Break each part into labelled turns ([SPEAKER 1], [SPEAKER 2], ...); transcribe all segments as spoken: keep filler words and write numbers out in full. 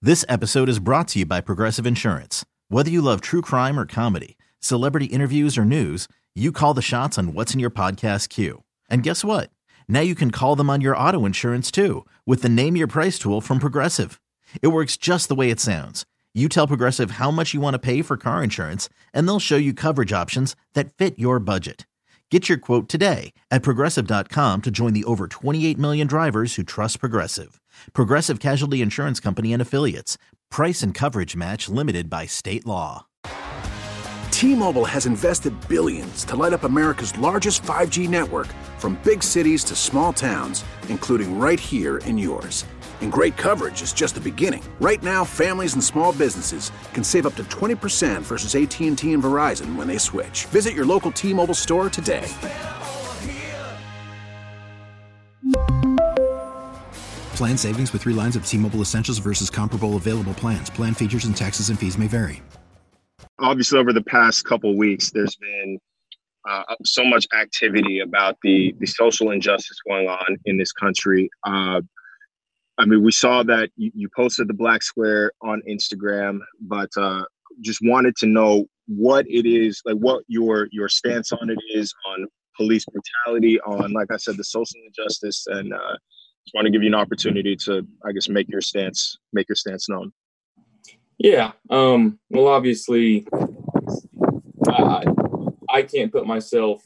[SPEAKER 1] This episode is brought to you by Progressive Insurance. Whether you love true crime or comedy, celebrity interviews or news, you call the shots on what's in your podcast queue. And guess what? Now you can call them on your auto insurance too with the Name Your Price tool from Progressive. It works just the way it sounds. You tell Progressive how much you want to pay for car insurance, and they'll show you coverage options that fit your budget. Get your quote today at progressive dot com to join the over twenty-eight million drivers who trust Progressive. Progressive Casualty Insurance Company and Affiliates. Price and coverage match limited by state law.
[SPEAKER 2] T-Mobile has invested billions to light up America's largest five G network, from big cities to small towns, including right here in yours. And great coverage is just the beginning. Right now, families and small businesses can save up to twenty percent versus A T and T and Verizon when they switch. Visit your local T-Mobile store today.
[SPEAKER 3] Plan savings with three lines of T-Mobile Essentials versus comparable available plans. Plan features and taxes and fees may vary.
[SPEAKER 4] Obviously, over the past couple of weeks, there's been uh, so much activity about the, the social injustice going on in this country. Uh, I mean, we saw that you, you posted the Black Square on Instagram, but uh, just wanted to know what it is, like what your your stance on it is, on police brutality, on, like I said, the social injustice, and uh, just want to give you an opportunity to, I guess, make your stance, make your stance known.
[SPEAKER 5] Yeah. Um, well, obviously, I, I can't put myself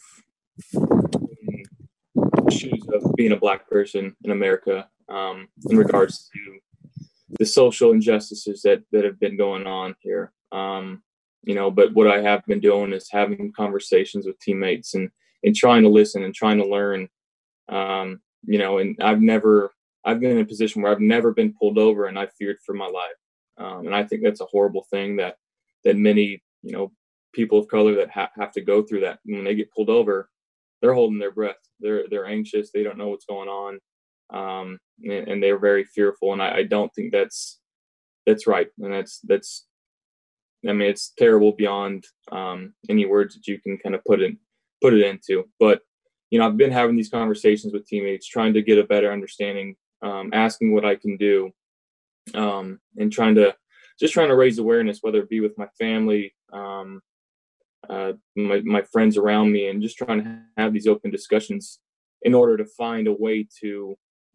[SPEAKER 5] in the shoes of being a Black person in America um, in regards to the social injustices that, that have been going on here. Um, you know, but what I have been doing is having conversations with teammates and, and trying to listen and trying to learn, um, you know, and I've never, I've been in a position where I've never been pulled over and I feared for my life. Um, and I think that's a horrible thing that, that many, you know, people of color that ha- have to go through that. When they get pulled over, they're holding their breath. They're, they're anxious. They don't know what's going on. Um, and, and they're very fearful. And I, I don't think that's, that's right. And that's, that's, I mean, it's terrible beyond, um, any words that you can kind of put it, put it into. But, you know, I've been having these conversations with teammates, trying to get a better understanding, um, asking what I can do. Um, and trying to just trying to raise awareness, whether it be with my family, um, uh, my, my friends around me, and just trying to have these open discussions in order to find a way to,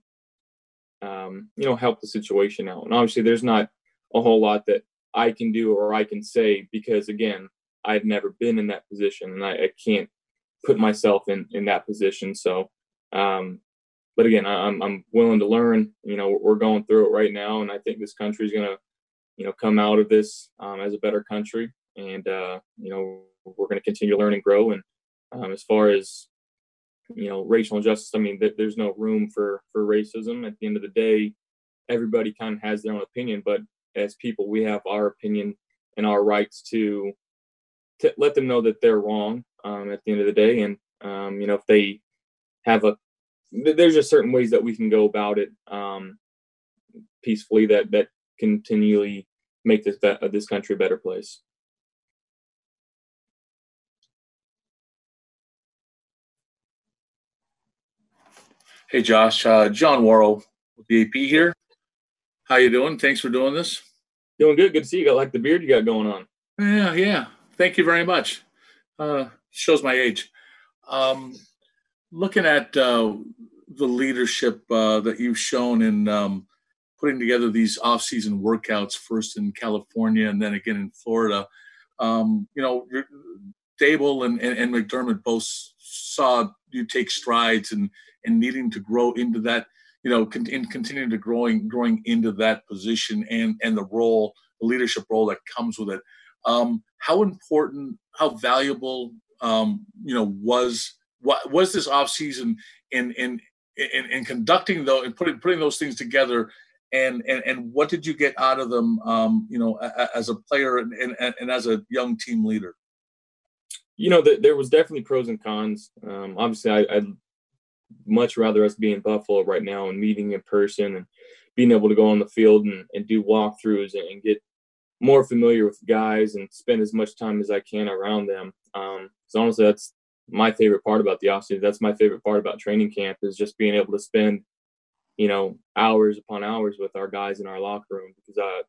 [SPEAKER 5] um, you know, help the situation out. And obviously there's not a whole lot that I can do or I can say, because again, I've never been in that position and I, I can't put myself in, in that position. So, um, But again, I'm I'm willing to learn. You know, we're going through it right now, and I think this country is going to, you know, come out of this um, as a better country. And uh, you know, we're going to continue to learn and grow. And um, as far as, you know, racial injustice, I mean, th- there's no room for for racism. At the end of the day, everybody kind of has their own opinion, but as people, we have our opinion and our rights to to let them know that they're wrong um, at the end of the day. And um, you know, if they have a there's just certain ways that we can go about it um, peacefully that, that continually make this be- this country a better place.
[SPEAKER 6] Hey, Josh, uh, John Worrell with the A P here. How you doing? Thanks for doing this.
[SPEAKER 5] Doing good. Good to see you. Got like the beard you got going on.
[SPEAKER 6] Yeah, yeah. Thank you very much. Uh, shows my age. Um, looking at uh, the leadership uh, that you've shown in um, putting together these off-season workouts, first in California and then again in Florida. Um, you know, Dable and, and, and McDermott both saw you take strides and, and needing to grow into that, you know, con- and continuing to growing growing into that position and, and the role, the leadership role that comes with it. Um, how important, how valuable, um, you know, was what was this off-season in in in, in conducting those and putting putting those things together, and and, and what did you get out of them, um, you know, a, as a player and, and, and as a young team leader?
[SPEAKER 5] You know, th- there was definitely pros and cons. Um, obviously, I, I'd much rather us be in Buffalo right now and meeting in person and being able to go on the field and, and do walkthroughs and, and get more familiar with guys and spend as much time as I can around them. Um, so honestly, that's my favorite part about the offseason. That's my favorite part about training camp, is just being able to spend, you know, hours upon hours with our guys in our locker room, because uh,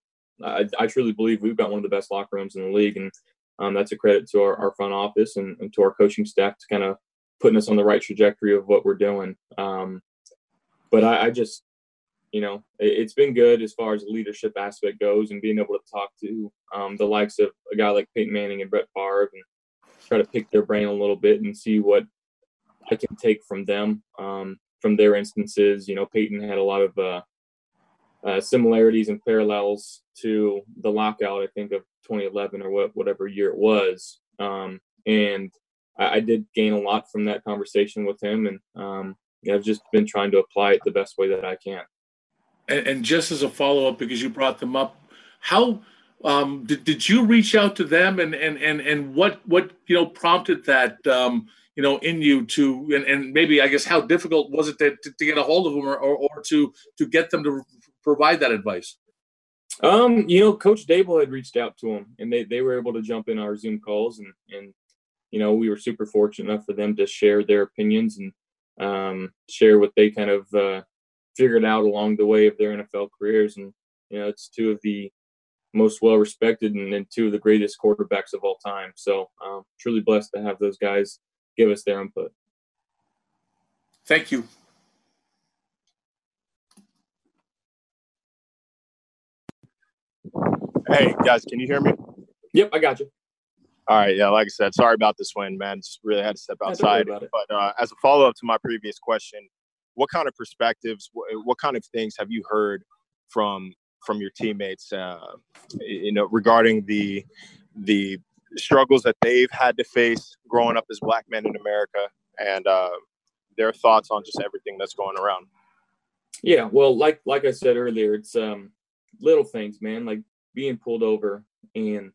[SPEAKER 5] I, I truly believe we've got one of the best locker rooms in the league, and um, that's a credit to our, our front office and, and to our coaching staff to kind of putting us on the right trajectory of what we're doing. Um, but I, I just, you know, it, it's been good as far as the leadership aspect goes, and being able to talk to um, the likes of a guy like Peyton Manning and Brett Favre and try to pick their brain a little bit and see what I can take from them, um, from their instances. You know, Peyton had a lot of uh, uh, similarities and parallels to the lockout, I think, of twenty eleven or what, whatever year it was. Um, and I, I did gain a lot from that conversation with him. And um, yeah, I've just been trying to apply it the best way that I can.
[SPEAKER 6] And, and just as a follow-up, because you brought them up, how um, did, did you reach out to them, and, and, and, and what, what, you know, prompted that, um, you know, in you to, and, and maybe, I guess, how difficult was it to, to, to get a hold of them, or, or, or to, to get them to provide that advice?
[SPEAKER 5] Um, you know, Coach Dable had reached out to him, and they, they were able to jump in our Zoom calls, and, and, you know, we were super fortunate enough for them to share their opinions and um, share what they kind of uh, figured out along the way of their N F L careers. And, you know, it's two of the most well-respected and, and two of the greatest quarterbacks of all time. So um, truly blessed to have those guys give us their input.
[SPEAKER 6] Thank you.
[SPEAKER 4] Hey, guys, can you hear me?
[SPEAKER 5] Yep, I got you.
[SPEAKER 4] All right, yeah, like I said, sorry about this wind, man. Just really had to step outside. But uh, as a follow-up to my previous question, what kind of perspectives, what, what kind of things have you heard from from your teammates, uh, you know, regarding the the struggles that they've had to face growing up as Black men in America, and uh, their thoughts on just everything that's going around?
[SPEAKER 5] Yeah, well, like like I said earlier, it's um, little things, man, like being pulled over and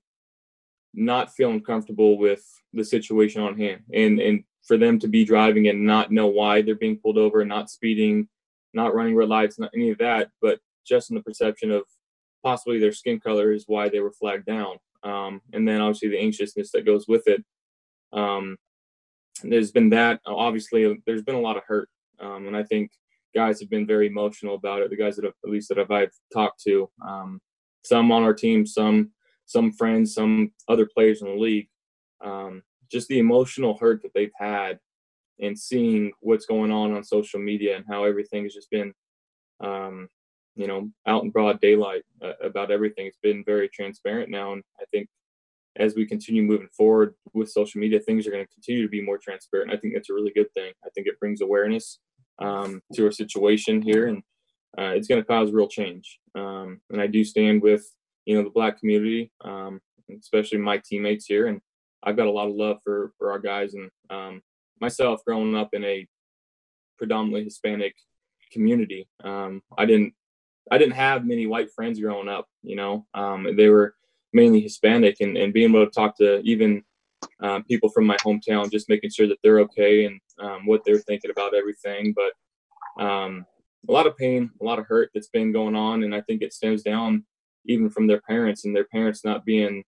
[SPEAKER 5] not feeling comfortable with the situation on hand, and and for them to be driving and not know why they're being pulled over, not speeding, not running red lights, not any of that, but just in the perception of possibly their skin color is why they were flagged down. Um, and then obviously the anxiousness that goes with it. Um, there's been that. Obviously, there's been a lot of hurt, um, and I think guys have been very emotional about it. The guys that have, at least that I've, I've talked to, um, some on our team, some some friends, some other players in the league, um, just the emotional hurt that they've had, and seeing what's going on on social media and how everything has just been, um, you know, out in broad daylight uh, about everything. It's been very transparent now. And I think as we continue moving forward with social media, things are going to continue to be more transparent. I think that's a really good thing. I think it brings awareness um, to our situation here, and uh, it's going to cause real change. Um, and I do stand with, you know, the Black community, um, especially my teammates here. And I've got a lot of love for, for our guys, and um, myself growing up in a predominantly Hispanic community. Um, I didn't, I didn't have many white friends growing up, you know, um, they were mainly Hispanic, and, and being able to talk to even um, people from my hometown, just making sure that they're okay and um, what they're thinking about everything. But um, a lot of pain, a lot of hurt that's been going on. And I think it stems down even from their parents, and their parents not being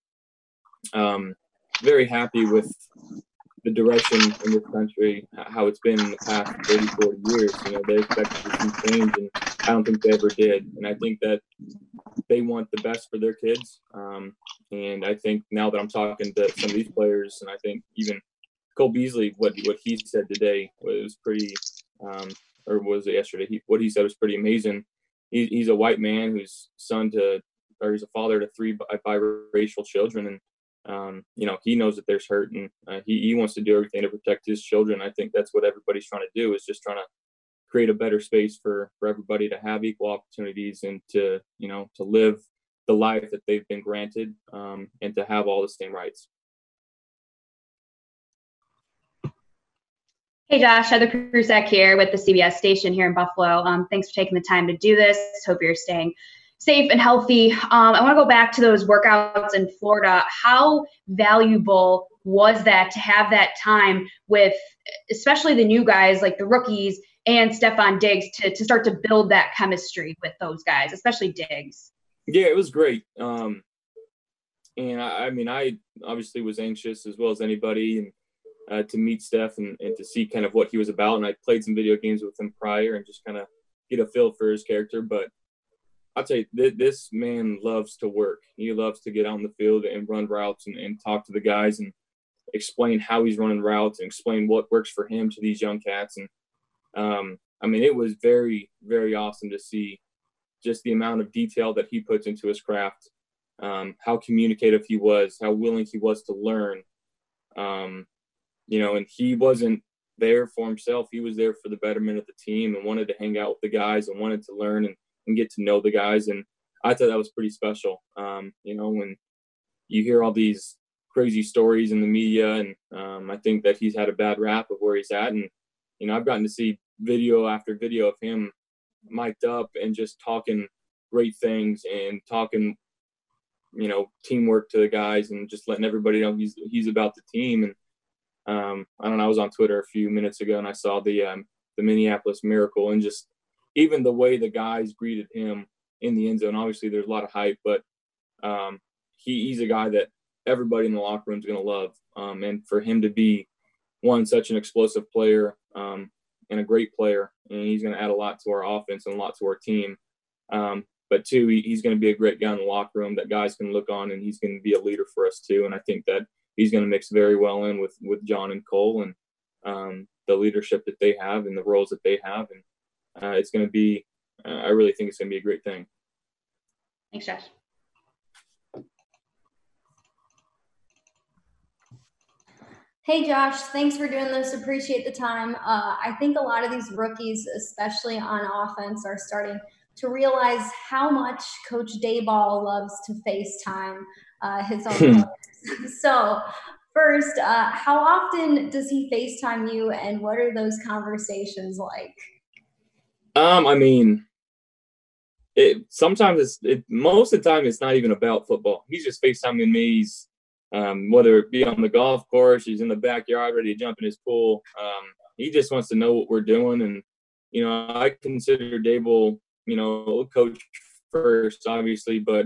[SPEAKER 5] um, very happy with the direction in this country, how it's been in the past thirty, forty years. You know, they expected to see change, and I don't think they ever did. And I think that they want the best for their kids. Um, and I think now that I'm talking to some of these players, and I think even Cole Beasley, what what he said today was pretty, um, or was it yesterday? He, what he said was pretty amazing. He, he's a white man who's son to, or he's a father to three biracial children, and Um, you know, he knows that there's hurt, and uh, he, he wants to do everything to protect his children. I think that's what everybody's trying to do, is just trying to create a better space for, for everybody to have equal opportunities, and to, you know, to live the life that they've been granted, um, and to have all the same rights.
[SPEAKER 7] Hey, Josh, Heather Krusek here with the C B S station here in Buffalo. Um, thanks for taking the time to do this. Hope you're staying safe and healthy. Um, I want to go back to those workouts in Florida. How valuable was that to have that time with, especially the new guys like the rookies and Stefon Diggs, to, to start to build that chemistry with those guys, especially Diggs? Yeah,
[SPEAKER 5] it was great. Um, and I, I mean, I obviously was anxious as well as anybody, and uh, to meet Steph and, and to see kind of what he was about. And I played some video games with him prior and just kind of get a feel for his character. But I'll tell you, th- this man loves to work. He loves to get out in the field and run routes and, and talk to the guys and explain how he's running routes and explain what works for him to these young cats. And, um, I mean, it was very, very awesome to see just the amount of detail that he puts into his craft, um, how communicative he was, how willing he was to learn. Um, you know, and he wasn't there for himself. He was there for the betterment of the team and wanted to hang out with the guys and wanted to learn and, and get to know the guys. And I thought that was pretty special. Um, you know, when you hear all these crazy stories in the media, and um, I think that he's had a bad rap of where he's at. And, you know, I've gotten to see video after video of him mic'd up and just talking great things and talking, you know, teamwork to the guys and just letting everybody know he's he's about the team. And um, I don't know, I was on Twitter a few minutes ago and I saw the um, the Minneapolis Miracle, and just even the way the guys greeted him in the end zone. Obviously, there's a lot of hype, but um, he, he's a guy that everybody in the locker room is going to love. Um, and for him to be, one, such an explosive player um, and a great player, and he's going to add a lot to our offense and a lot to our team. Um, but two, he, he's going to be a great guy in the locker room that guys can look on, and he's going to be a leader for us too. And I think that he's going to mix very well in with, with John and Cole and um, the leadership that they have and the roles that they have. And uh, it's going to be, uh, I really think it's going to be a great thing.
[SPEAKER 7] Thanks, Josh.
[SPEAKER 8] Hey, Josh, thanks for doing this. Appreciate the time. Uh, I think a lot of these rookies, especially on offense, are starting to realize how much Coach Daboll loves to FaceTime uh, his own players. So first, uh, how often does he FaceTime you, and what are those conversations like?
[SPEAKER 5] Um, I mean, it sometimes it's it, most of the time it's not even about football. He's just FaceTiming me. He's Um, whether it be on the golf course, he's in the backyard ready to jump in his pool. Um, he just wants to know what we're doing. And, you know, I consider Daboll, you know, coach first, obviously, but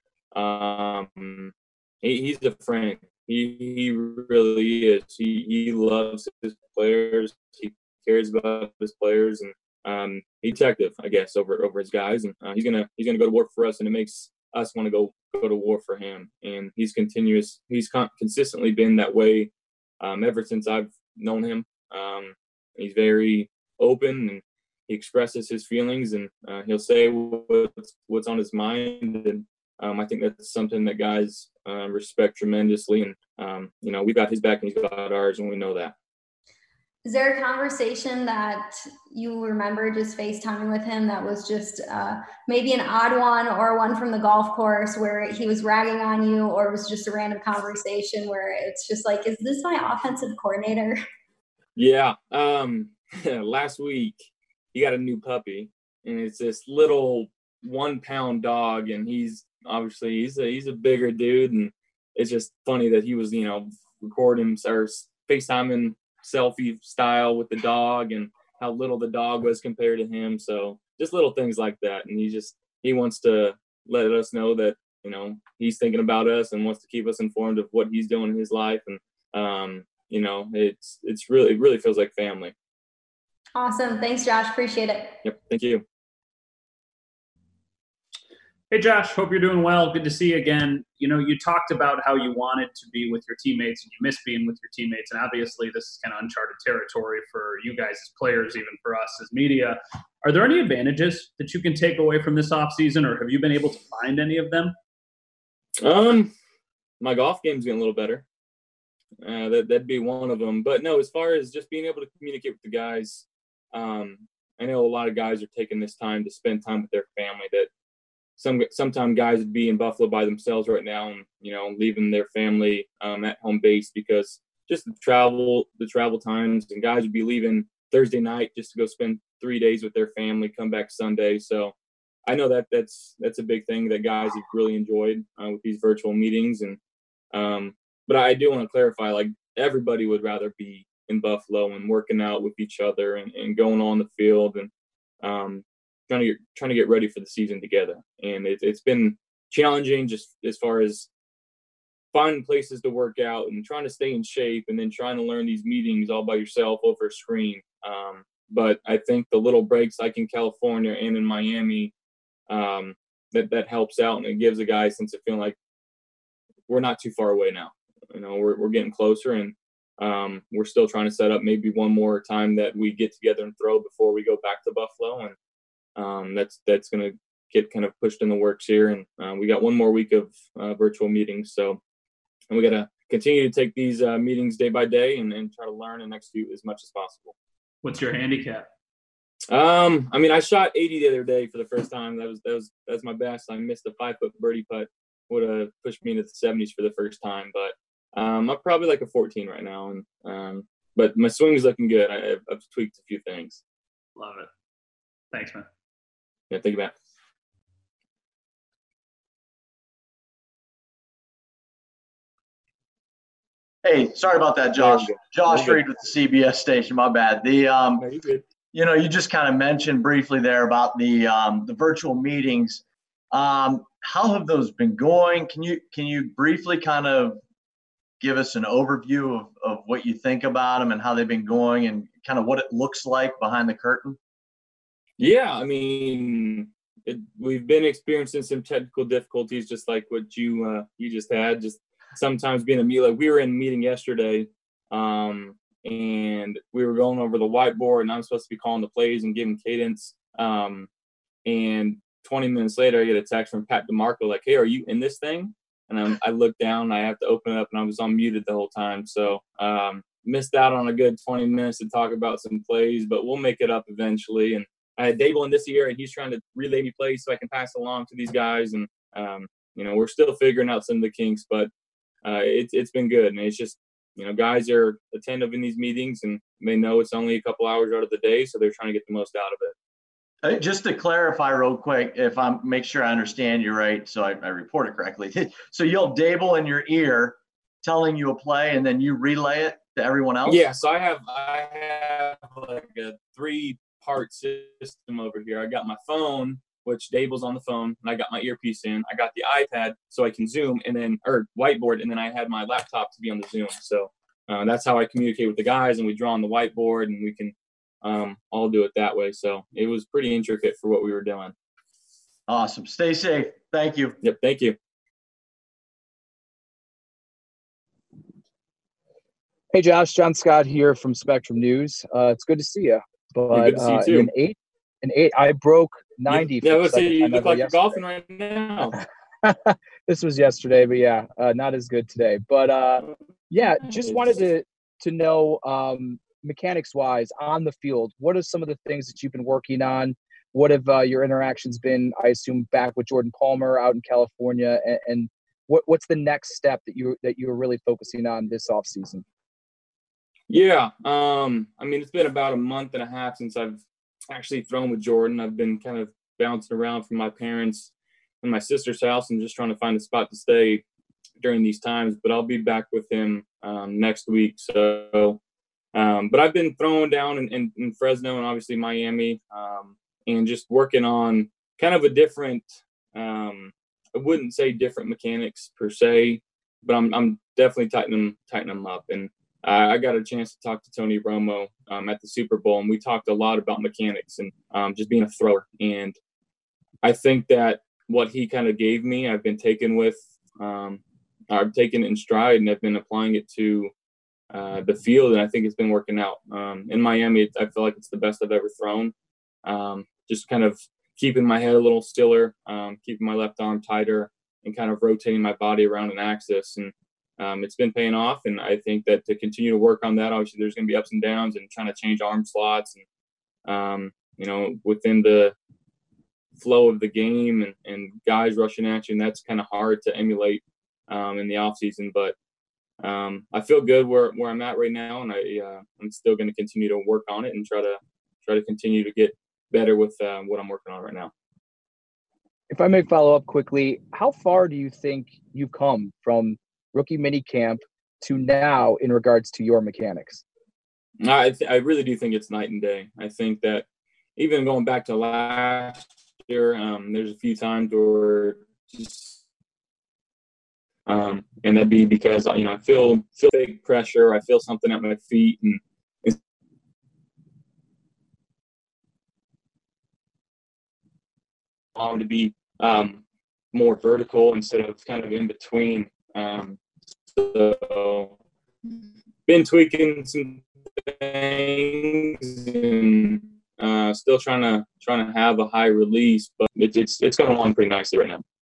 [SPEAKER 5] um, he, he's a friend. He, he really is. He, he loves his players. He cares about his players. And um, he's detective, I guess, over over his guys. And uh, he's going to he's gonna go to work for us, and it makes us want to go go to war for him. And he's continuous. He's con- consistently been that way um, ever since I've known him. Um, he's very open, and he expresses his feelings, and uh, he'll say what's, what's on his mind. And um, I think that's something that guys uh, respect tremendously. And, um, you know, we've got his back and he's got ours, and we know that.
[SPEAKER 8] Is there a conversation that you remember just FaceTiming with him that was just uh, maybe an odd one, or one from the golf course where he was ragging on you, or it was just a random conversation where it's just like, is this my offensive coordinator?
[SPEAKER 5] Yeah. Um, last week he got a new puppy, and it's this little one pound dog, and he's obviously he's a, he's a bigger dude. And it's just funny that he was, you know, recording or FaceTiming selfie style with the dog, and how little the dog was compared to him. So just little things like that. And he just, he wants to let us know that, you know, he's thinking about us and wants to keep us informed of what he's doing in his life. And, um, you know, it's, it's really, it really feels like family.
[SPEAKER 8] Awesome. Thanks, Josh. Appreciate it.
[SPEAKER 5] Yep. Thank you.
[SPEAKER 9] Hey, Josh, hope you're doing well. Good to see you again. You know, you talked about how you wanted to be with your teammates and you miss being with your teammates. And obviously this is kind of uncharted territory for you guys as players, even for us as media. Are there any advantages that you can take away from this offseason, or have you been able to find any of them?
[SPEAKER 5] Um, my golf game's getting a little better. Uh, that, that'd be one of them. But no, as far as just being able to communicate with the guys, um, I know a lot of guys are taking this time to spend time with their family. That Some sometimes guys would be in Buffalo by themselves right now, and you know, leaving their family um, at home base because just the travel, the travel times, and guys would be leaving Thursday night just to go spend three days with their family, come back Sunday. So I know that that's that's a big thing that guys have really enjoyed uh, with these virtual meetings. And um, but I do want to clarify, like, everybody would rather be in Buffalo and working out with each other and, and going on the field and um, trying to get trying to get ready for the season together. And it, it's been challenging just as far as finding places to work out and trying to stay in shape, and then trying to learn these meetings all by yourself over a screen. Um, but I think the little breaks like in California and in Miami, um, that that helps out, and it gives a guy a sense of feeling like we're not too far away now. You know, we're we're getting closer, and um, we're still trying to set up maybe one more time that we get together and throw before we go back to Buffalo, and um, that's that's going to get kind of pushed in the works here. And uh, we got one more week of uh, virtual meetings, so and we got to continue to take these uh, meetings day by day and, and try to learn and execute as much as possible.
[SPEAKER 9] What's your handicap?
[SPEAKER 5] Um, I mean, I shot eighty the other day for the first time. That was that was that was my best. I missed a five foot birdie putt, would have pushed me into the seventies for the first time. But um, I'm probably like a fourteen right now, and um, but my swing is looking good. I, I've, I've tweaked a few things.
[SPEAKER 9] Love it. Thanks, man.
[SPEAKER 5] Yeah, think about it.
[SPEAKER 10] Hey, sorry about that, Josh. Josh Reed with the C B S station. My bad. The um,
[SPEAKER 5] No, you're good.
[SPEAKER 10] you know, you just kind of mentioned briefly there about the um, the virtual meetings. Um, how have those been going? Can you can you briefly kind of give us an overview of, of what you think about them and how they've been going and kind of what it looks like behind the curtain?
[SPEAKER 5] Yeah, I mean, it, we've been experiencing some technical difficulties, just like what you uh, you just had. Just sometimes being a meet, like we were in a meeting yesterday, um, and we were going over the whiteboard, and I'm supposed to be calling the plays and giving cadence. Um, and twenty minutes later, I get a text from Pat DeMarco like, "Hey, are you in this thing?" And I'm, I look down, I have to open it up, and I was unmuted the whole time. So um, missed out on a good twenty minutes to talk about some plays, but we'll make it up eventually. And I had Dable in this year, and he's trying to relay me plays so I can pass along to these guys. And, um, you know, we're still figuring out some of the kinks, but uh, it's it's been good. And it's just, you know, guys are attentive in these meetings, and they know it's only a couple hours out of the day, so they're trying to get the most out of it.
[SPEAKER 10] Uh, Just to clarify real quick, if I'm make sure I understand you right, so I, I report it correctly. So you'll Dable in your ear telling you a play, and then you relay it to everyone else?
[SPEAKER 5] Yeah, so I have I have like a three part system over here. I got my phone, which Dable's on the phone, and I got my earpiece in. I got the iPad so I can Zoom, and then or whiteboard, and then I had my laptop to be on the Zoom. So uh, that's how I communicate with the guys, and we draw on the whiteboard, and we can um, all do it that way. So it was pretty intricate for what we were doing.
[SPEAKER 10] Awesome. Stay safe. Thank you.
[SPEAKER 5] Yep. Thank you.
[SPEAKER 11] Hey, Josh, John Scott here from Spectrum News. Uh, it's good to see you. But
[SPEAKER 5] Yeah, good to see you
[SPEAKER 11] uh,
[SPEAKER 5] too.
[SPEAKER 11] an eight, an eight, I broke ninety.
[SPEAKER 5] Yeah,
[SPEAKER 11] for the
[SPEAKER 5] let's see.
[SPEAKER 11] second
[SPEAKER 5] You
[SPEAKER 11] time
[SPEAKER 5] look
[SPEAKER 11] ever
[SPEAKER 5] like you're
[SPEAKER 11] yesterday.
[SPEAKER 5] golfing right now.
[SPEAKER 11] This was yesterday, but yeah, uh, not as good today. But uh, yeah, just wanted to to know um, mechanics wise on the field, what are some of the things that you've been working on? What have uh, your interactions been? I assume back with Jordan Palmer out in California, and, and what what's the next step that you that you're really focusing on this offseason?
[SPEAKER 5] Yeah, um, I mean, it's been about a month and a half since I've actually thrown with Jordan. I've been kind of bouncing around from my parents and my sister's house and just trying to find a spot to stay during these times. But I'll be back with him um, next week. So, um, but I've been throwing down in, in, in Fresno and obviously Miami, um, and just working on kind of a different. Um, I wouldn't say different mechanics per se, but I'm I'm definitely tightening tightening them up. And I got a chance to talk to Tony Romo um, at the Super Bowl, and we talked a lot about mechanics and um, just being a thrower. And I think that what he kind of gave me, I've been taking with, um, I've taken it in stride, and I've been applying it to uh, the field, and I think it's been working out. Um, in Miami, I feel like it's the best I've ever thrown. Um, just kind of keeping my head a little stiller, um, keeping my left arm tighter, and kind of rotating my body around an axis. And Um, it's been paying off, and I think that to continue to work on that, obviously there's going to be ups and downs and trying to change arm slots and, um, you know, within the flow of the game and, and guys rushing at you, and that's kind of hard to emulate um, in the off season. But um, I feel good where, where I'm at right now, and I, uh, I'm still going to continue to work on it and try to try to continue to get better with uh, what I'm working on right now.
[SPEAKER 11] If I may follow up quickly, how far do you think you've come from rookie mini camp to now in regards to your mechanics?
[SPEAKER 5] I th- I really do think it's night and day. I think that even going back to last year, um, there's a few times where just, um, and that'd be because you know I feel feel big pressure. I feel something at my feet, and it's um, to be um, more vertical instead of kind of in between. Um, so been tweaking some things and uh, still trying to trying to have a high release, but it, it's it's going along pretty nicely right now.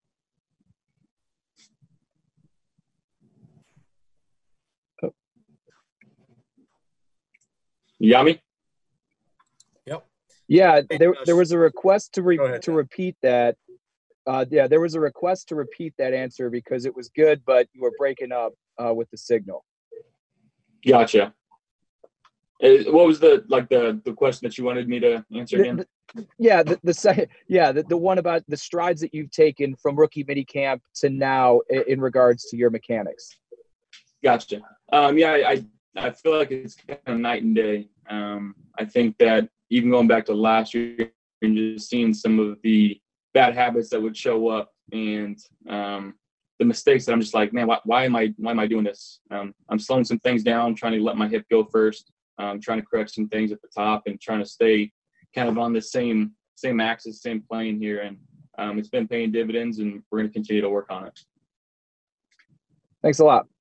[SPEAKER 5] You got me?
[SPEAKER 12] Yep.
[SPEAKER 11] Yeah, there there was a request to re-
[SPEAKER 12] ahead,
[SPEAKER 11] to repeat that. Uh, yeah, there was a request to repeat that answer because it was good, but you were breaking up uh, with the signal.
[SPEAKER 5] Gotcha. Uh, What was the like the the question that you wanted me to answer again?
[SPEAKER 11] The- the- yeah, the, the second, yeah, the, the one about the strides that you've taken from rookie minicamp to now in, in regards to your mechanics.
[SPEAKER 5] Gotcha. Um, yeah, I, I I feel like it's kind of night and day. Um, I think that even going back to last year and just seeing some of the bad habits that would show up and um, the mistakes that I'm just like, man, why, why am I why am I doing this? Um, I'm slowing some things down, trying to let my hip go first, um, trying to correct some things at the top, and trying to stay kind of on the same same axis, same plane here. And um, it's been paying dividends, and we're going to continue to work on it.
[SPEAKER 11] Thanks a lot.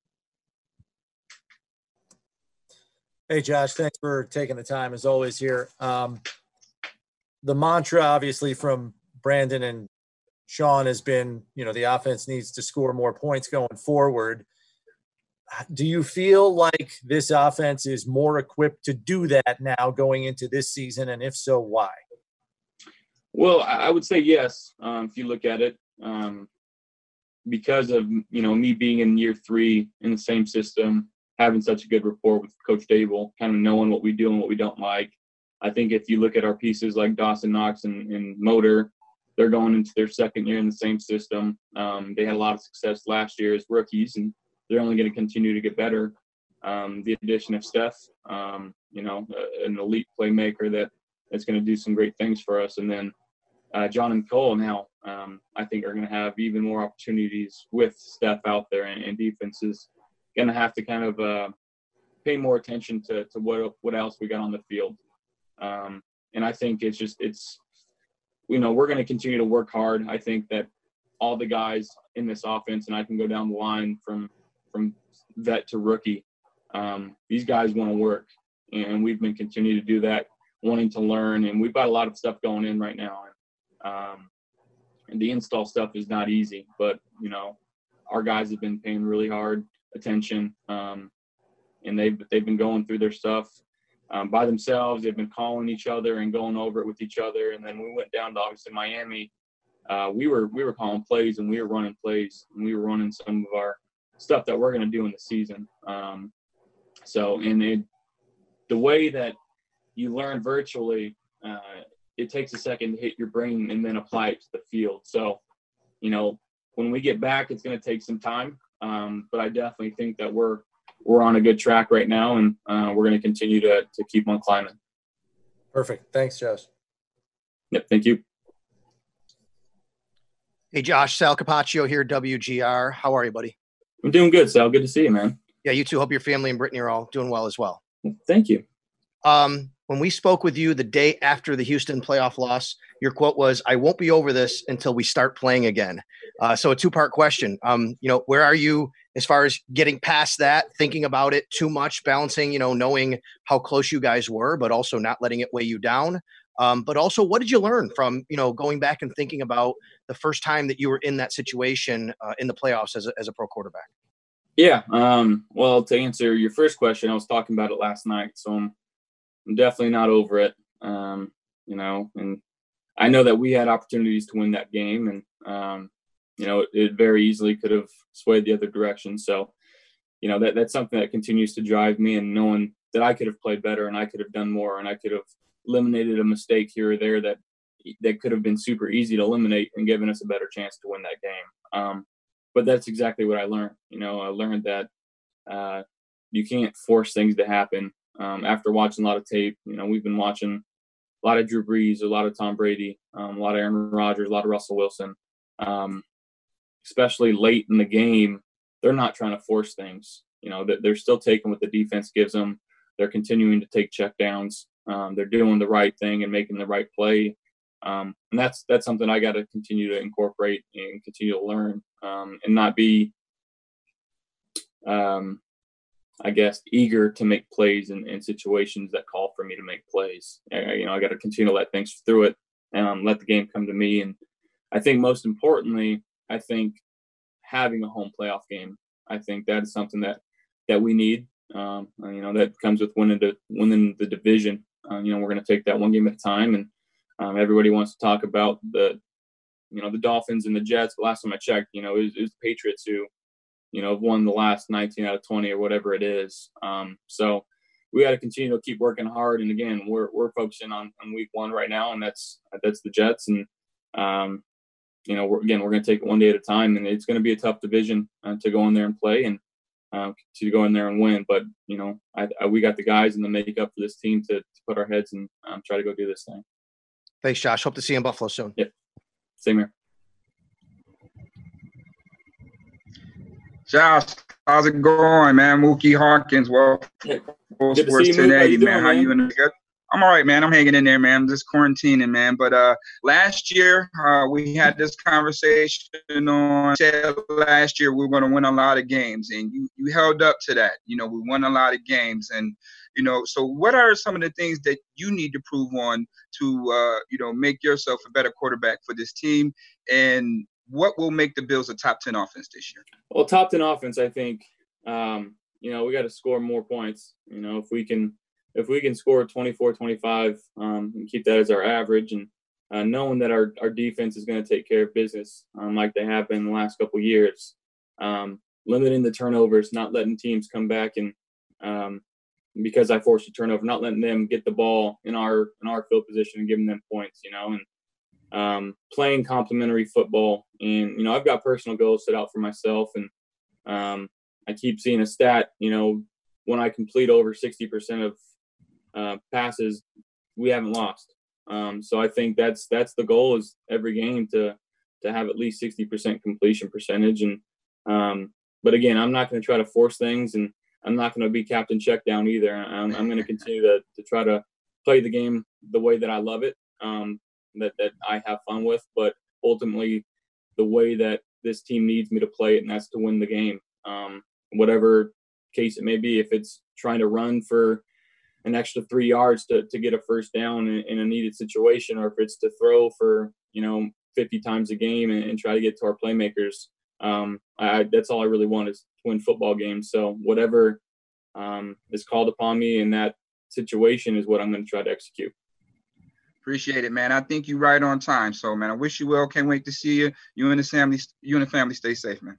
[SPEAKER 12] Hey, Josh, thanks for taking the time as always here. Um, the mantra, obviously, from Brandon and Sean has been, you know, the offense needs to score more points going forward. Do you feel like this offense is more equipped to do that now going into this season? And if so, why?
[SPEAKER 5] Well, I I would say yes, um, if you look at it, um, because of, you know, me being in year three in the same system, having such a good rapport with Coach Dable, kind of knowing what we do and what we don't like. I think if you look at our pieces like Dawson Knox and, and Motor, they're going into their second year in the same system. Um, they had a lot of success last year as rookies, and they're only going to continue to get better. Um, the addition of Steph, um, you know, uh, an elite playmaker that that's going to do some great things for us. And then uh, John and Cole now, um, I think, are going to have even more opportunities with Steph out there, and, and defenses going to have to kind of uh, pay more attention to to what what else we got on the field. Um, and I think it's just it's you know we're going to continue to work hard. I think that all the guys in this offense, and I can go down the line from from vet to rookie, um, these guys want to work, and we've been continuing to do that, wanting to learn, and we've got a lot of stuff going in right now. And, um, and the install stuff is not easy, but you know our guys have been paying really hard attention, um, and they've they've been going through their stuff um, by themselves. They've been calling each other and going over it with each other. And then we went down to obviously Miami. Uh, we were we were calling plays and we were running plays and we were running some of our stuff that we're going to do in the season. Um, so and it, the way that you learn virtually, uh, it takes a second to hit your brain and then apply it to the field. So, you know, when we get back, it's going to take some time. Um, but I definitely think that we're we're on a good track right now, and uh, we're going to continue to to keep on climbing.
[SPEAKER 12] Perfect. Thanks, Josh.
[SPEAKER 5] Yep. Thank you.
[SPEAKER 13] Hey, Josh, Sal Capaccio here, W G R. How are you, buddy?
[SPEAKER 5] I'm doing good, Sal. Good to see you, man.
[SPEAKER 13] Yeah, you too. Hope your family and Brittany are all doing well as well.
[SPEAKER 5] Thank you.
[SPEAKER 13] Um, when we spoke with you the day after the Houston playoff loss, your quote was, "I won't be over this until we start playing again." Uh, so a two-part question. Um, you know, where are you as far as getting past that, thinking about it too much, balancing, you know, knowing how close you guys were, but also not letting it weigh you down? Um, but also, what did you learn from, you know, going back and thinking about the first time that you were in that situation uh, in the playoffs as a, as a pro quarterback?
[SPEAKER 5] Yeah. Um, well, to answer your first question, I was talking about it last night, so I'm, I'm definitely not over it. Um, you know, and I know that we had opportunities to win that game, and um, you know, it, it very easily could have swayed the other direction. So, you know, that that's something that continues to drive me, and knowing that I could have played better and I could have done more and I could have eliminated a mistake here or there that that could have been super easy to eliminate and given us a better chance to win that game. Um, but that's exactly what I learned. You know, I learned that uh, you can't force things to happen. Um, after watching a lot of tape, you know, we've been watching a lot of Drew Brees, a lot of Tom Brady, um, a lot of Aaron Rodgers, a lot of Russell Wilson. Um, especially late in the game, they're not trying to force things. You know, they're still taking what the defense gives them. They're continuing to take checkdowns. Um, they're doing the right thing and making the right play. Um, and that's that's something I got to continue to incorporate and continue to learn, um, and not be, um, I guess, eager to make plays in, in situations that call for me to make plays. I, you know, I got to continue to let things through it, um, let the game come to me. And I think most importantly, I think having a home playoff game, I think that is something that that we need. Um, you know, that comes with winning the winning the division. Uh, you know, we're going to take that one game at a time, and um, everybody wants to talk about the, you know, the Dolphins and the Jets. But last time I checked, you know, it was, it was the Patriots who, you know, have won the last nineteen out of twenty or whatever it is. Um, so we got to continue to keep working hard. And again, we're we're focusing on, on week one right now, and that's that's the Jets. And um, you know, we're, again, we're going to take it one day at a time, and it's going to be a tough division uh, to go in there and play and uh, to go in there and win. But you know, I, I, we got the guys and the makeup for this team to, to put our heads and um, try to go do this thing.
[SPEAKER 13] Thanks, Josh. Hope to see you in Buffalo soon.
[SPEAKER 5] Yep. Same here.
[SPEAKER 14] Josh, how's it going, man? Mookie Hawkins, well,
[SPEAKER 5] yeah.
[SPEAKER 14] Sports Today, man. How you in? Good? I'm all right, man. I'm hanging in there, man. I'm just quarantining, man. But uh, last year, uh, we had this conversation on last year we were going to win a lot of games, and you, you held up to that. You know, we won a lot of games. And, you know, so what are some of the things that you need to prove on to, uh, you know, make yourself a better quarterback for this team? And what will make the Bills a top ten offense this year?
[SPEAKER 5] Well, top ten offense, I think, um, you know, we got to score more points. You know, if we can – If we can score twenty-four, twenty-five um, and keep that as our average, and uh, knowing that our, our defense is going to take care of business um, like they have been the last couple of years, um, limiting the turnovers, not letting teams come back and um, because I forced a turnover, not letting them get the ball in our in our field position and giving them points, you know, and um, playing complementary football. And, you know, I've got personal goals set out for myself, and um, I keep seeing a stat, you know, when I complete over sixty percent of Uh, passes, we haven't lost. Um, so I think that's that's the goal, is every game to to have at least sixty percent completion percentage. And um, but again, I'm not going to try to force things, and I'm not going to be captain check down either. I'm, I'm going to continue to to try to play the game the way that I love it, um, that that I have fun with. But ultimately, the way that this team needs me to play it, and that's to win the game, um, whatever case it may be. If it's trying to run for an extra three yards to, to get a first down in, in a needed situation, or if it's to throw for, you know, fifty times a game and, and try to get to our playmakers. Um, I, that's all I really want, is to win football games. So whatever um, is called upon me in that situation is what I'm going to try to execute.
[SPEAKER 14] Appreciate it, man. I think you're right on time. So, man, I wish you well. Can't wait to see you. You and the family, you and the family stay safe, man.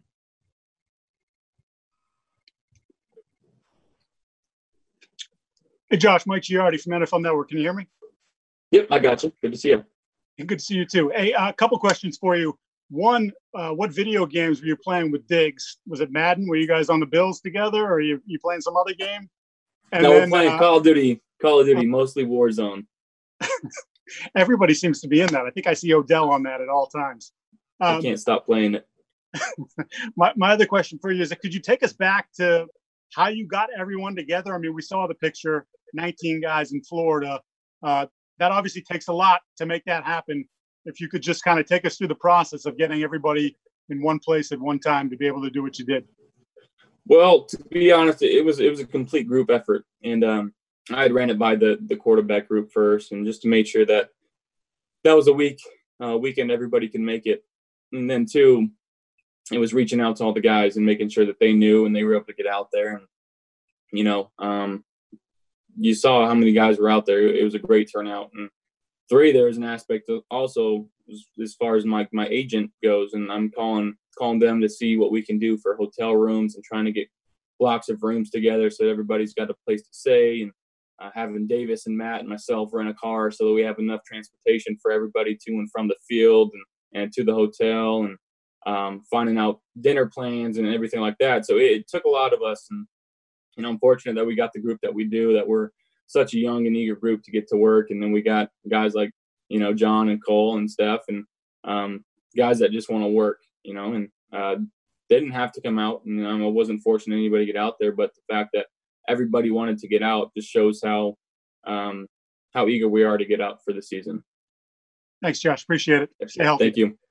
[SPEAKER 15] Hey, Josh, Mike Giardi from N F L Network. Can you hear me?
[SPEAKER 5] Yep, I got you. Good to see you.
[SPEAKER 15] Good to see you, too. Hey, a uh, couple questions for you. One, uh, what video games were you playing with Diggs? Was it Madden? Were you guys on the Bills together, or are you, you playing some other game?
[SPEAKER 5] And no, then, we're playing uh, Call of Duty. Call of Duty, mostly Warzone.
[SPEAKER 15] Everybody seems to be in that. I think I see Odell on that at all times.
[SPEAKER 5] Um, I can't stop playing it.
[SPEAKER 15] my, my other question for you is, could you take us back to how you got everyone together? I mean, we saw the picture, nineteen guys in Florida. Uh, that obviously takes a lot to make that happen. If you could just kind of take us through the process of getting everybody in one place at one time to be able to do what you did.
[SPEAKER 5] Well, to be honest, it was it was a complete group effort, and um, I had ran it by the the quarterback group first, and just to make sure that that was a week uh, weekend everybody can make it, and then two, it was reaching out to all the guys and making sure that they knew and they were able to get out there. And, you know, um, you saw how many guys were out there. It was a great turnout. And three, there's an aspect of also as far as my, my agent goes, and I'm calling, calling them to see what we can do for hotel rooms and trying to get blocks of rooms together so everybody's got a place to stay, and uh, having Davis and Matt and myself rent a car so that we have enough transportation for everybody to and from the field and, and to the hotel, and Um, finding out dinner plans and everything like that. So it, it took a lot of us, and, you know, I'm fortunate that we got the group that we do, that we're such a young and eager group to get to work. And then we got guys like, you know, John and Cole and Steph, and um, guys that just want to work, you know, and uh, they didn't have to come out. And um, I wasn't forcing anybody to get out there, but the fact that everybody wanted to get out just shows how, um, how eager we are to get out for the season.
[SPEAKER 15] Thanks, Josh. Appreciate it. Stay healthy.
[SPEAKER 5] Thank you.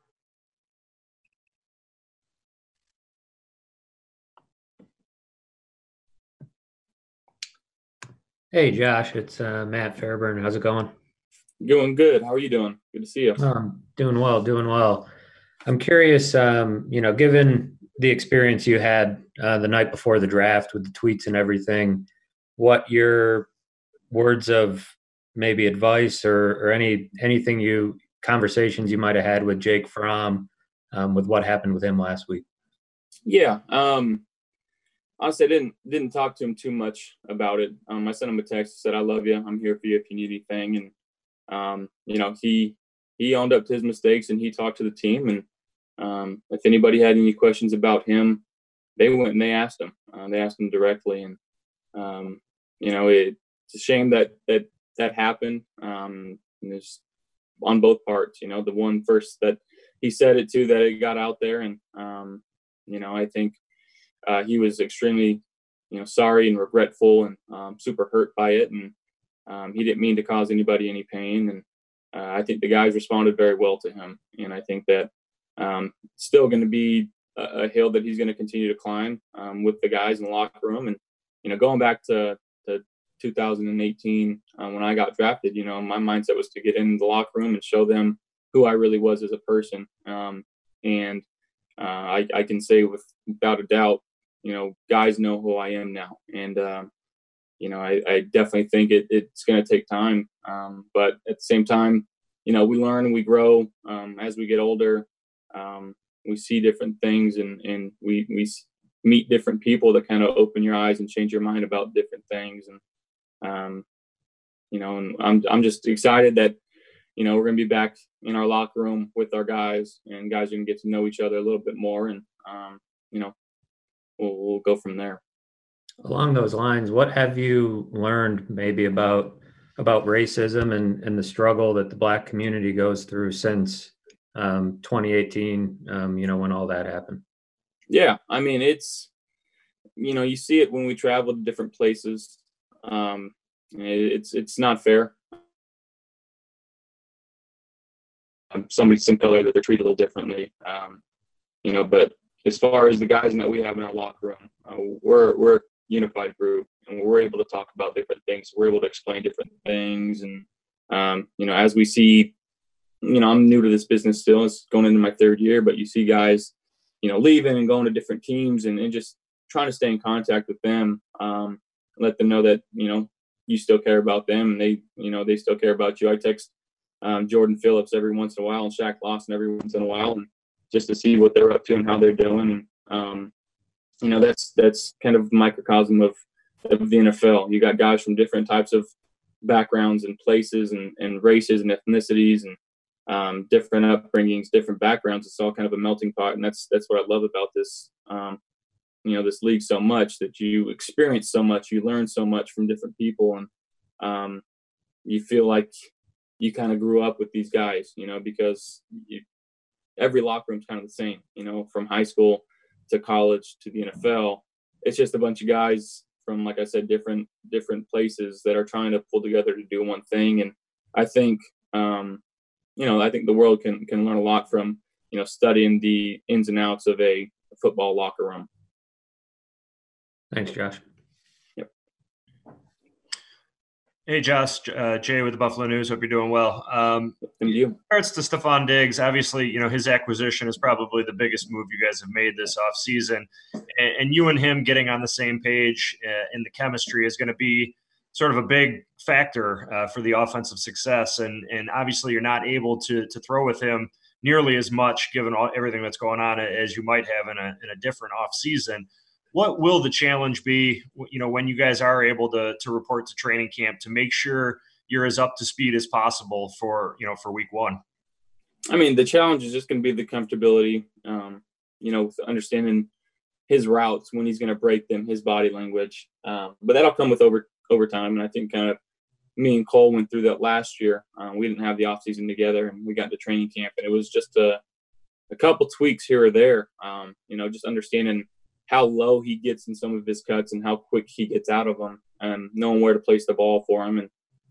[SPEAKER 16] Hey, Josh, it's uh, Matt Fairburn. How's it going?
[SPEAKER 5] Doing good. How are you doing? Good to see you.
[SPEAKER 16] Um, doing well, doing well. I'm curious, um, you know, given the experience you had uh, the night before the draft with the tweets and everything, what your words of maybe advice or, or any anything you conversations you might have had with Jake Fromm um, with what happened with him last week?
[SPEAKER 5] Yeah. Um, honestly, I didn't didn't talk to him too much about it. Um, I sent him a text, said, "I love you. I'm here for you if you need anything." And um, you know, he he owned up to his mistakes and he talked to the team. And um, if anybody had any questions about him, they went and they asked him. Uh, they asked him directly. And um, you know, it, it's a shame that that that happened. Um, and there's on both parts. You know, the one first that he said it to, that it got out there, and um, you know, I think uh, he was extremely, you know, sorry and regretful and um, super hurt by it, and um, he didn't mean to cause anybody any pain. And uh, I think the guys responded very well to him, and I think that um, still going to be a, a hill that he's going to continue to climb um, with the guys in the locker room. And you know, going back to, to two thousand eighteen uh, when I got drafted, you know, my mindset was to get in the locker room and show them who I really was as a person. Um, and uh, I, I can say with, without a doubt, you know, guys know who I am now. And, um, you know, I, I definitely think it, it's going to take time. Um, but at the same time, you know, we learn and we grow um, as we get older. Um, we see different things, and, and we, we meet different people that kind of open your eyes and change your mind about different things. And, um, you know, and I'm, I'm just excited that, you know, we're going to be back in our locker room with our guys, and guys are going to get to know each other a little bit more. And, um, you know, we'll, we'll go from there.
[SPEAKER 16] Along those lines, what have you learned maybe about about racism and, and the struggle that the Black community goes through since um, twenty eighteen, um, you know, when all that happened?
[SPEAKER 5] Yeah, I mean, it's, you know, you see it when we travel to different places. Um, it's it's not fair. Um, somebody some color that they're treated a little differently, um, you know. But as far as the guys that we have in our locker room, uh, we're we're a unified group, and we're able to talk about different things. We're able to explain different things, and um, you know, as we see, you know, I'm new to this business still. It's going into my third year, but you see guys, you know, leaving and going to different teams, and, and just trying to stay in contact with them, um, and let them know that, you know, you still care about them, and they, you know, they still care about you. I text um, Jordan Phillips every once in a while, and Shaq Lawson every once in a while, and just to see what they're up to and how they're doing. And, um, you know, that's that's kind of a microcosm of, of the N F L. You got guys from different types of backgrounds and places and, and races and ethnicities and um, different upbringings, different backgrounds. It's all kind of a melting pot, and that's that's what I love about this, um, you know, this league so much, that you experience so much, you learn so much from different people, and um, you feel like you kind of grew up with these guys, you know, because you, every locker room's kind of the same, you know, from high school to college to the N F L. It's just a bunch of guys from, like I said, different different places that are trying to pull together to do one thing. And I think, um, you know, I think the world can can learn a lot from, you know, studying the ins and outs of a football locker room.
[SPEAKER 16] Thanks, Josh.
[SPEAKER 5] Yep.
[SPEAKER 17] Hey, Josh, uh, Jay with the Buffalo News. Hope you're doing well. Um,
[SPEAKER 5] and you.
[SPEAKER 17] In regards to Stephon Diggs, obviously, you know, his acquisition is probably the biggest move you guys have made this offseason. And, and you and him getting on the same page uh, in the chemistry is going to be sort of a big factor uh, for the offensive success. And and obviously, you're not able to to throw with him nearly as much, given all, everything that's going on, as you might have in a in a different offseason. What will the challenge be, you know, when you guys are able to to report to training camp to make sure you're as up to speed as possible for, you know, for week one?
[SPEAKER 5] I mean, the challenge is just going to be the comfortability, um, you know, with understanding his routes, when he's going to break them, his body language. Um, but that'll come with over over time. And I think kind of me and Cole went through that last year. Um, we didn't have the offseason together, and we got to training camp, and it was just a, a couple tweaks here or there, um, you know, just understanding how low he gets in some of his cuts and how quick he gets out of them, and knowing where to place the ball for him. And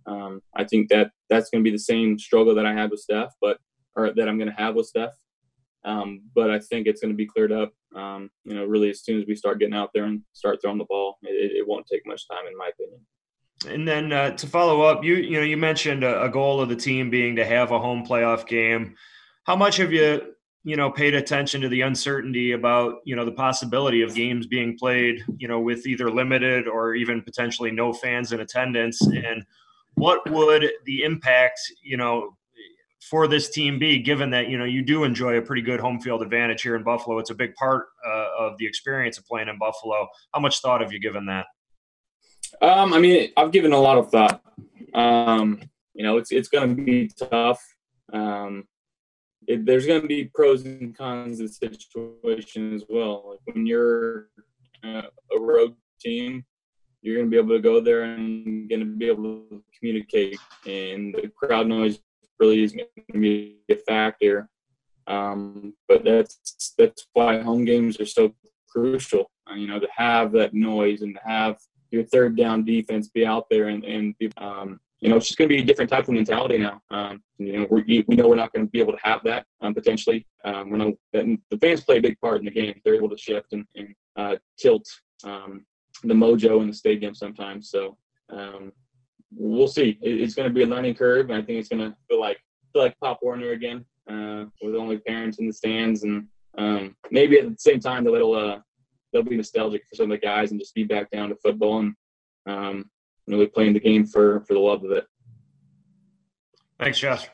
[SPEAKER 5] Um, I think that that's going to be the same struggle that I had with Steph, but or that I'm going to have with Steph. Um, but I think it's going to be cleared up, um, you know, really as soon as we start getting out there and start throwing the ball. It, it won't take much time, in my opinion.
[SPEAKER 17] And then uh, to follow up, you you know you mentioned a, a goal of the team being to have a home playoff game. How much have you you know paid attention to the uncertainty about you know the possibility of games being played you know with either limited or even potentially no fans in attendance? And what would the impact you know for this team be, given that you know you do enjoy a pretty good home field advantage here in Buffalo? It's a big part uh, of the experience of playing in Buffalo. How much thought have you given that?
[SPEAKER 5] Um, I mean, I've given a lot of thought. Um, you know, it's it's going to be tough. Um, it, there's going to be pros and cons of the situation as well. Like when you're uh, a road team, you're going to be able to go there and going to be able to communicate, and the crowd noise really is going to be a factor. Um, but that's that's why home games are so crucial. Uh, you know, to have that noise and to have your third down defense be out there and, and um, you know, it's just going to be a different type of mentality now. Um, you know, we're, we know we're not going to be able to have that um, potentially. Um, we're not, and the fans play a big part in the game. They're able to shift and, and uh, tilt um, the mojo in the stadium sometimes. So um, we'll see. It, it's going to be a learning curve, and I think it's going to feel like feel like Pop Warner again, uh, with only parents in the stands, and um, maybe at the same time the little. Uh, they'll be nostalgic for some of the guys and just be back down to football and um, really playing the game for, for the love of it.
[SPEAKER 17] Thanks, Josh.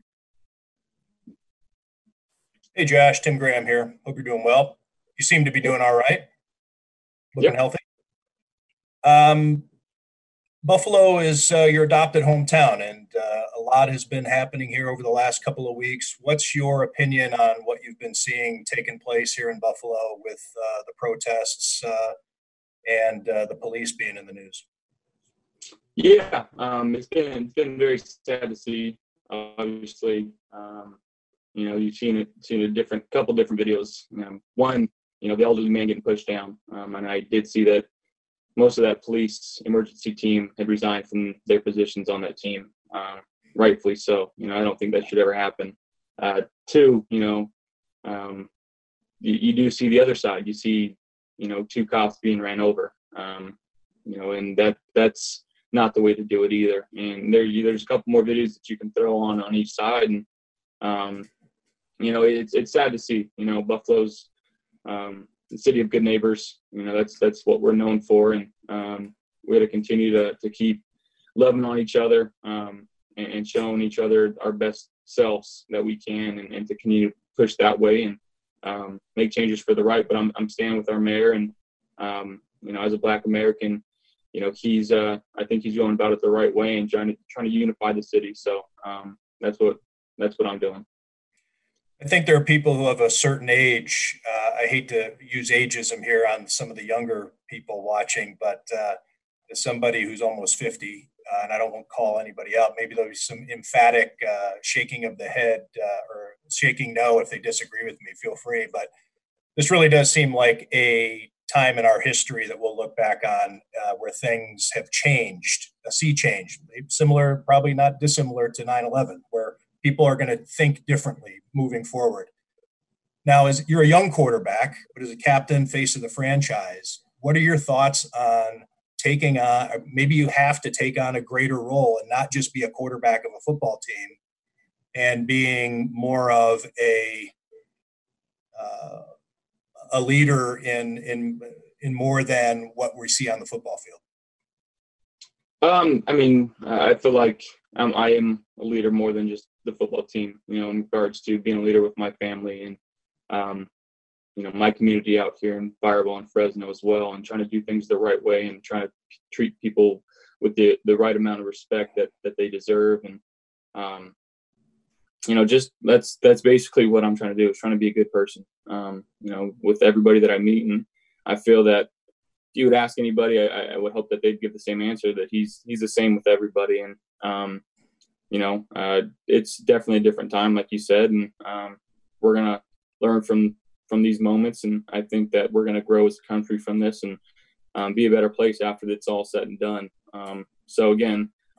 [SPEAKER 18] Hey, Josh, Tim Graham here. Hope you're doing well. You seem to be doing all right. Looking yep. healthy. Um, Buffalo is uh, your adopted hometown, and uh, a lot has been happening here over the last couple of weeks. What's your opinion on what you've been seeing taking place here in Buffalo with uh, the protests uh, and uh, the police being in the news?
[SPEAKER 5] Yeah, um, it's been it's been very sad to see. Obviously, um, you know, you've seen it, seen a different couple different videos. Um, one, you know, the elderly man getting pushed down, um, and I did see that. Most of that police emergency team had resigned from their positions on that team, uh, rightfully so. You know, I don't think that should ever happen. Uh, two, you know, um, you, you do see the other side. You see, you know, two cops being ran over, um, you know, and that that's not the way to do it either. And there, there's a couple more videos that you can throw on on each side, and um, you know, it's it's sad to see. You know, Buffalo's. Um, the city of good neighbors, you know, that's that's what we're known for, and um, we're to continue to to keep loving on each other um, and, and showing each other our best selves that we can, and, and to continue to push that way and um, make changes for the right. But I'm I'm standing with our mayor, and um, you know, as a Black American, you know, he's uh, I think he's going about it the right way and trying to trying to unify the city. So um, that's what that's what I'm doing.
[SPEAKER 18] I think there are people who have a certain age. Uh, I hate to use ageism here on some of the younger people watching, but uh, as somebody who's almost fifty, uh, and I don't want to call anybody out, maybe there'll be some emphatic uh, shaking of the head uh, or shaking no if they disagree with me, feel free. But this really does seem like a time in our history that we'll look back on uh, where things have changed, a sea change, similar, probably not dissimilar to nine eleven, where people are going to think differently moving forward. Now, as you're a young quarterback, but as a captain, face of the franchise, what are your thoughts on taking on, maybe you have to take on a greater role and not just be a quarterback of a football team and being more of a uh, a leader in in in more than what we see on the football field?
[SPEAKER 5] Um, I mean, I feel like um, I am a leader more than just the football team, you know, in regards to being a leader with my family and, um, you know, my community out here in Fireball and Fresno as well, and trying to do things the right way and trying to treat people with the, the right amount of respect that, that they deserve. And, um, you know, just that's, that's basically what I'm trying to do, is trying to be a good person, um, you know, with everybody that I meet. And I feel that if you would ask anybody, I, I would hope that they'd give the same answer, that he's, he's the same with everybody. And, um, you know, uh, it's definitely a different time, like you said, and um, we're going to learn from, from these moments. And I think that we're going to grow as a country from this and um, be a better place after it's all said and done. Um, so again,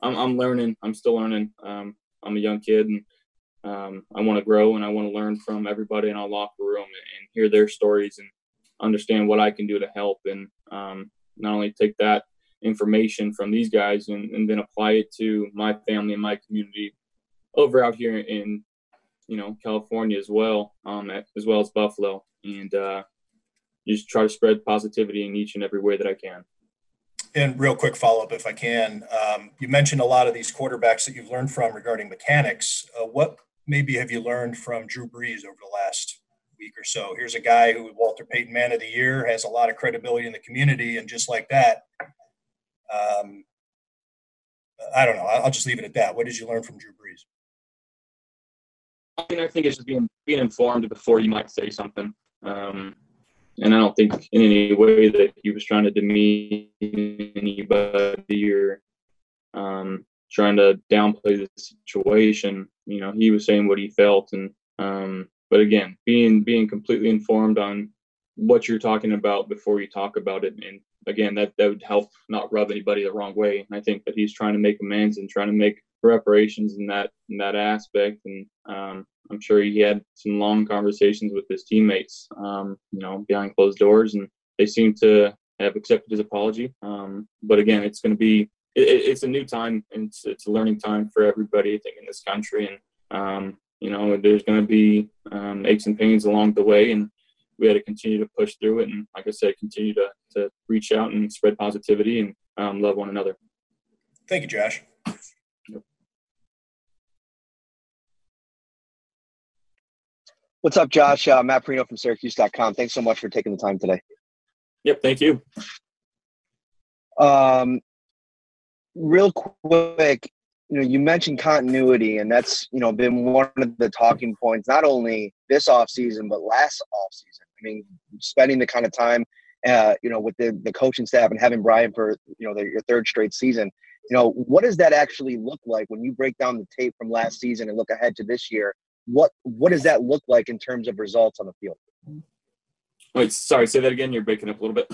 [SPEAKER 5] I'm, I'm learning. I'm still learning. Um, I'm a young kid, and um, I want to grow, and I want to learn from everybody in our locker room and, and hear their stories and understand what I can do to help, and um, not only take that information from these guys and, and then apply it to my family and my community over out here in, you know, California as well, um, as well as Buffalo, and uh, just try to spread positivity in each and every way that I can.
[SPEAKER 18] And real quick follow-up, if I can, um, you mentioned a lot of these quarterbacks that you've learned from regarding mechanics. Uh, what maybe have you learned from Drew Brees over the last week or so? Here's a guy who Walter Payton Man of the Year, has a lot of credibility in the community, and just like that, um, I don't know. I'll just leave it at that. What did you learn from Drew Brees?
[SPEAKER 5] I mean, I think it's just being being informed before you might say something. Um, and I don't think in any way that he was trying to demean anybody or um, trying to downplay the situation. You know, he was saying what he felt. And um, but again, being being completely informed on what you're talking about before you talk about it. And again, that, that would help not rub anybody the wrong way. And I think that he's trying to make amends and trying to make reparations in that in that aspect. And um, I'm sure he had some long conversations with his teammates, um, you know, behind closed doors, and they seem to have accepted his apology. Um, but again, it's going to be it, it's a new time, and it's, it's a learning time for everybody, I think, in this country. And um, you know, there's going to be um, aches and pains along the way, and we had to continue to push through it. And like I said, continue to to reach out and spread positivity and um, love one another.
[SPEAKER 18] Thank you, Josh.
[SPEAKER 13] What's up, Josh? Uh, Matt Perino from Syracuse dot com. Thanks so much for taking the time today.
[SPEAKER 5] Yep, thank you.
[SPEAKER 13] Um, real quick, you know, you mentioned continuity, and that's, you know, been one of the talking points, not only this offseason, but last offseason. I mean, spending the kind of time, uh, you know, with the, the coaching staff and having Brian for, you know, the, your third straight season. You know, what does that actually look like when you break down the tape from last season and look ahead to this year? What what does that look like in terms of results on the field?
[SPEAKER 5] Wait, sorry, say that again. You're breaking up a little bit.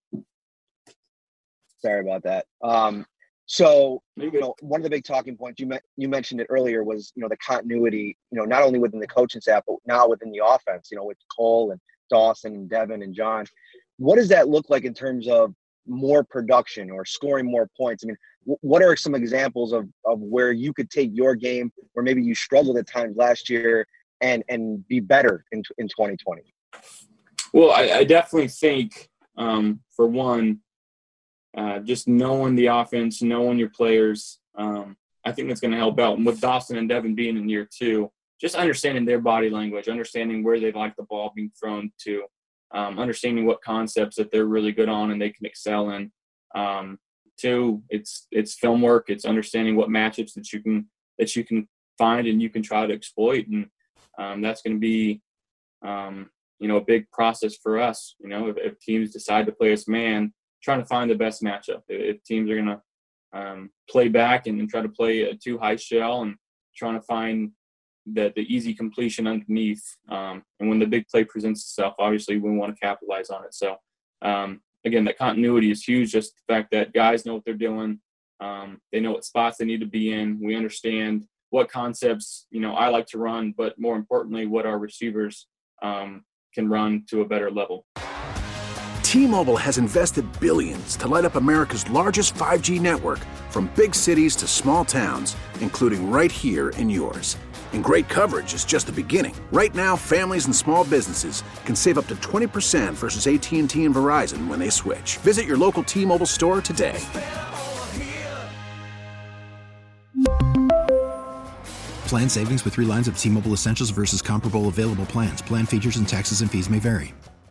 [SPEAKER 13] Sorry about that. Um, so, you know, one of the big talking points you, me- you mentioned it earlier was, you know, the continuity, you know, not only within the coaching staff, but now within the offense, you know, with Cole and Dawson and Devin and John. What does that look like in terms of more production or scoring more points? I mean, w- what are some examples of, of where you could take your game where maybe you struggled at times last year and, and be better in, in twenty twenty?
[SPEAKER 5] Well, I, I definitely think, um, for one, uh, just knowing the offense, knowing your players, um, I think that's going to help out. And with Dawson and Devin being in year two, just understanding their body language, understanding where they like the ball being thrown to, um, understanding what concepts that they're really good on and they can excel in. Um, two, it's it's film work. It's understanding what matchups that you can that you can find and you can try to exploit, and um, that's going to be um, you know, a big process for us. You know, if, if teams decide to play us man, trying to find the best matchup. If, if teams are going to um, play back and, and try to play a too high shell and trying to find the the easy completion underneath. Um, and when the big play presents itself, obviously we want to capitalize on it. So um, again, that continuity is huge. Just the fact that guys know what they're doing. Um, they know what spots they need to be in. We understand what concepts, you know, I like to run, but more importantly, what our receivers um, can run to a better level.
[SPEAKER 2] T-Mobile has invested billions to light up America's largest five G network, from big cities to small towns, including right here in yours. And great coverage is just the beginning. Right now, families and small businesses can save up to twenty percent versus A T and T and Verizon when they switch. Visit your local T-Mobile store today.
[SPEAKER 3] Plan savings with three lines of T-Mobile Essentials versus comparable available plans. Plan features and taxes and fees may vary.